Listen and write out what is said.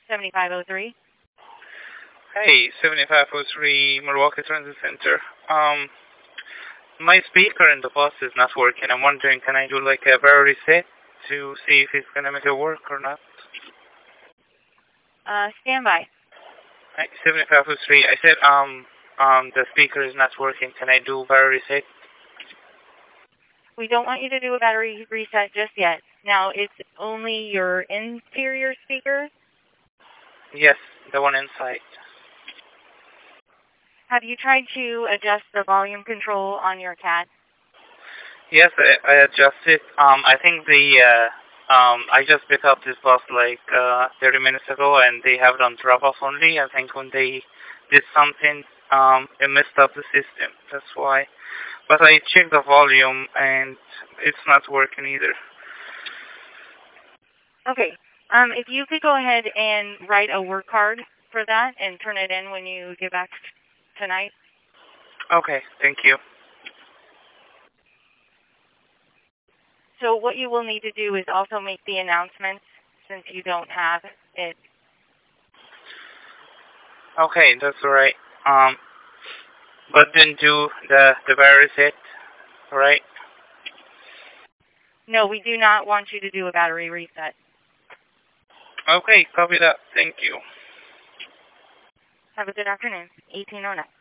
7503. Hey, 7503 Milwaukee Transit Center. My speaker in the bus is not working. I'm wondering, can I do like a battery reset to see if it's gonna make it work or not? Stand by. Hey, 7503. I said, the speaker is not working. Can I do battery reset? We don't want you to do a battery reset just yet. Now, it's only your inferior speaker. Yes, the one inside. Have you tried to adjust the volume control on your CAT? Yes, I adjusted. I think I just picked up this bus like 30 minutes ago, and they have it on drop-off only. I think when they did something, it messed up the system. That's why. But I checked the volume, and it's not working either. Okay. If you could go ahead and write a work card for that and turn it in when you get back tonight. Okay, thank you. So what you will need to do is also make the announcements since you don't have it. Okay, that's all right. But then do the battery reset, right? No, we do not want you to do a battery reset. Okay, copy that. Thank you. Have a good afternoon. 1809.